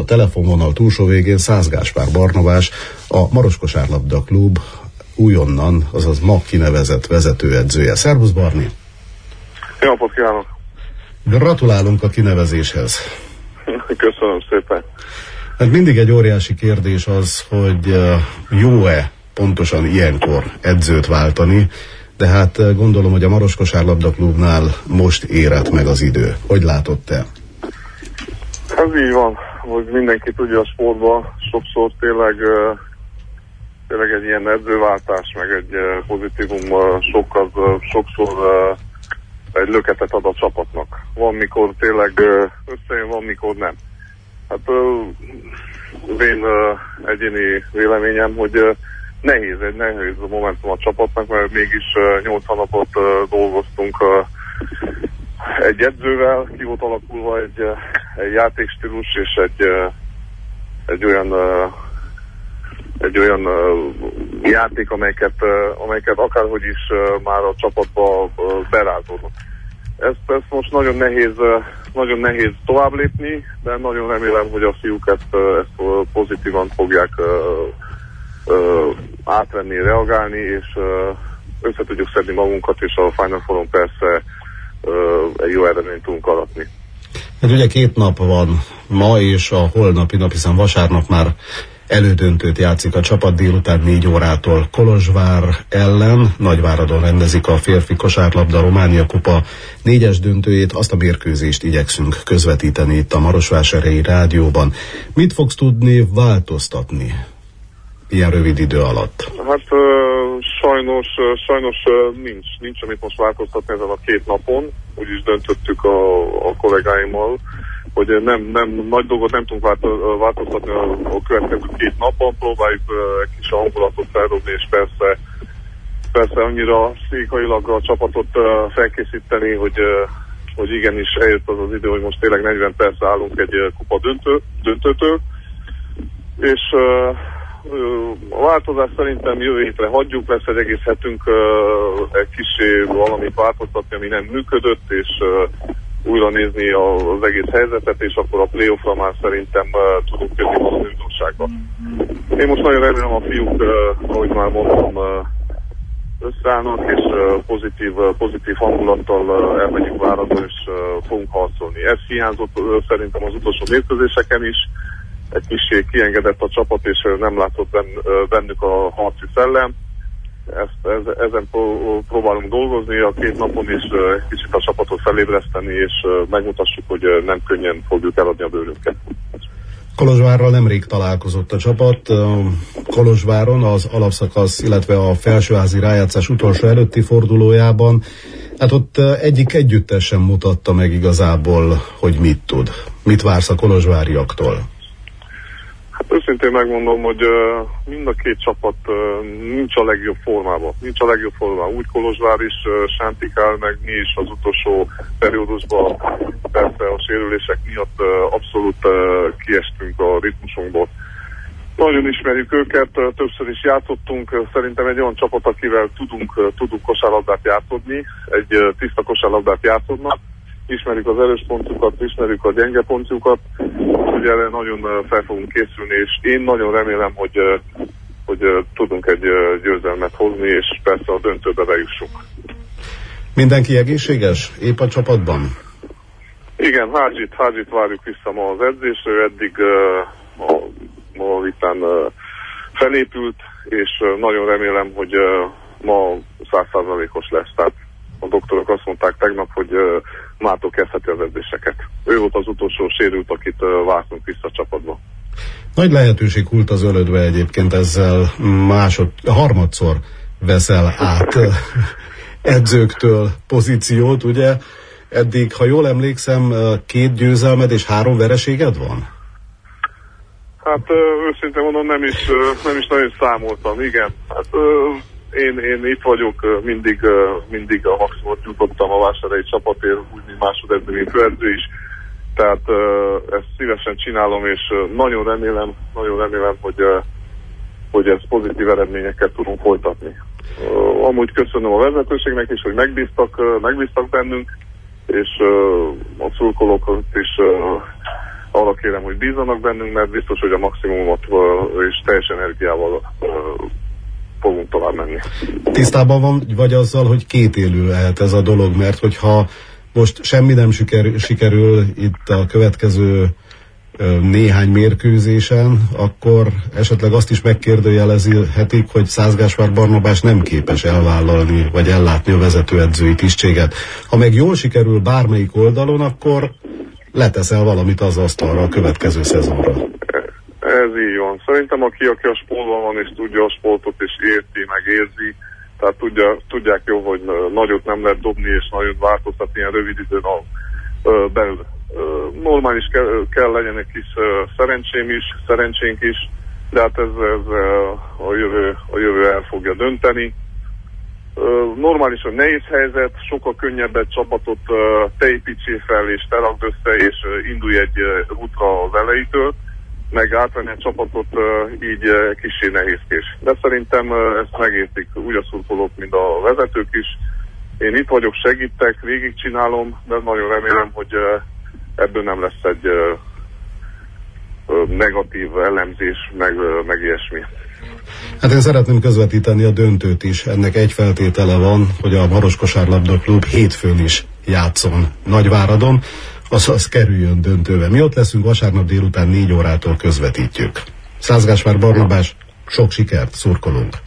A telefonvonal túlsó végén Szász Gáspár Barnabás, a Maros Kosárlabda Klub újonnan, azaz ma kinevezett vezetőedzője. Szervusz, Barni! Jó napot kívánok! Gratulálunk a kinevezéshez! Köszönöm szépen! Hát mindig egy óriási kérdés az, hogy jó-e pontosan ilyenkor edzőt váltani, de hát gondolom, hogy a Maros Kosárlabda Klubnál most érett meg az idő. Hogy látod te? Ez így van, hogy mindenki tudja a sportban, sokszor tényleg egy ilyen edzőváltás, meg egy pozitívum sokszor egy löketet ad a csapatnak. Van, mikor tényleg összejön, van, mikor nem. Hát az én egyéni véleményem, hogy nehéz momentum a csapatnak, mert mégis 80 napot dolgoztunk egy edzővel, ki volt alakulva egy játékstílus és egy olyan játék, amelyeket akárhogy is már a csapatba berázódott. Ezt most nagyon nehéz tovább lépni, de nagyon remélem, hogy a fiúk ezt pozitívan fogják átvenni, reagálni, és össze tudjuk szedni magunkat, és a Final Fouron persze egy jó eredményt tudunk aratni. Hát ugye 2 nap van ma és a holnapi nap, hiszen vasárnap már elődöntőt játszik a csapat délután 4 órától Kolozsvár ellen. Nagyváradon rendezik a férfi kosárlabda Románia kupa 4-es döntőjét, azt a mérkőzést igyekszünk közvetíteni itt a Marosvásárhelyi rádióban. Mit fogsz tudni változtatni ilyen rövid idő alatt? Hát sajnos nincs amit most változtatni ezen a 2 napon. Úgy is döntöttük a kollégáimmal, hogy nem nagy dolgot nem tudunk változtatni a következő 2 napon. Próbáljuk egy kis hangulatot feldobni, és persze annyira székailag a csapatot felkészíteni, hogy igenis eljött az idő, hogy most tényleg 40 percre állunk egy kupa döntőtől. És a változás szerintem jövő hétre hagyjuk, lesz egy egész hetünk egy kicsi valamit változtatni, ami nem működött, és újra nézni az egész helyzetet, és akkor a playoffra már szerintem tudunk jönni valami újdonságba. Én most nagyon remélem a fiúk, ahogy már mondtam, összeállnak, és pozitív hangulattal elmegyünk Váradon, és fogunk harcolni. Ez hiányzott szerintem az utolsó mérkőzéseken is. Egy kicsit kiengedett a csapat, és nem látott bennük a harci szellem. Ezen próbálunk dolgozni a 2 napon, és kicsit a csapatot felébreszteni, és megmutassuk, hogy nem könnyen fogjuk eladni a bőrünket. Kolozsvárral nemrég találkozott a csapat. Kolozsváron az alapszakasz, illetve a felsőházi rájátszás utolsó előtti fordulójában. Hát ott egyik együttes sem mutatta meg igazából, hogy mit tud. Mit vársz a kolozsváriaktól? Hát őszintén megmondom, hogy mind a 2 csapat nincs a legjobb formában. Úgy Kolozsvár is sántikál, meg mi is az utolsó periódusban, persze a sérülések miatt abszolút kiestünk a ritmusunkból. Nagyon ismerjük őket, többször is játszottunk, szerintem egy olyan csapat, akivel tudunk kosárlabdát játszodni, egy tiszta kosárlabdát játszodnak. Ismerjük az erős pontjukat, ismerjük a gyenge pontjukat, úgyhogy erre nagyon fel fogunk készülni, és én nagyon remélem, hogy tudunk egy győzelmet hozni, és persze a döntőbe bejussunk. Mindenki egészséges? Épp a csapatban? Igen, Házsit várjuk vissza ma az edzésre, eddig ma vitán felépült, és nagyon remélem, hogy ma 100%-os lesz. Tehát a doktorok azt mondták tegnap, hogy mától kezdheti az edzéseket. Ő volt az utolsó sérült, akit vártunk vissza a csapatba. Nagy lehetőség hult az ölödbe egyébként, ezzel harmadszor veszel át edzőktől pozíciót, ugye? Eddig, ha jól emlékszem, 2 győzelmed és 3 vereséged van? Hát őszintén mondom, nem is nagyon számoltam, igen. Hát én itt vagyok, mindig a maximumot jutottam a vásárhelyi csapatért, úgy, mint másodedző, mint főedző is. Tehát ezt szívesen csinálom, és nagyon remélem, hogy ez pozitív eredményeket tudunk folytatni. Amúgy köszönöm a vezetőségnek is, hogy megbíztak bennünk, és a szurkolókat is arra kérem, hogy bízzanak bennünk, mert biztos, hogy a maximumot és teljes energiával fogunk tovább menni. Tisztában van vagy azzal, hogy kétélű lehet ez a dolog, mert hogyha most semmi nem sikerül itt a következő néhány mérkőzésen, akkor esetleg azt is megkérdőjelezhetik, hogy Szász-Gáspár Barnabás nem képes elvállalni, vagy ellátni a vezetőedzői tisztséget. Ha meg jól sikerül bármelyik oldalon, akkor leteszel valamit az asztalra a következő szezonra. Ez így van. Szerintem aki a sportban van és tudja a sportot és érti, megérzi, tehát tudják jó, hogy nagyot nem lehet dobni és nagyon változtatni ilyen rövid időn belül. Normális kell legyen egy kis szerencsénk is, de hát ez a jövő el fogja dönteni. Normálisan nehéz helyzet, sokkal könnyebb egy csapatot te építsél fel és te rakd össze és indulj egy útra az elejétől, meg átvenni egy csapatot így kissé nehézkés. De szerintem ezt megértik úgy a szurkolók, mint a vezetők is. Én itt vagyok, segítek, végigcsinálom, de nagyon remélem, hogy ebből nem lesz egy negatív elemzés, meg ilyesmi. Hát én szeretném közvetíteni a döntőt is. Ennek egy feltétele van, hogy a Maros Kosárlabda Klub hétfőn is játszon Nagyváradon, azaz kerüljön döntőbe. Mi ott leszünk vasárnap délután 4 órától közvetítjük. Szász-Gáspár Barnabás, sok sikert, szurkolunk!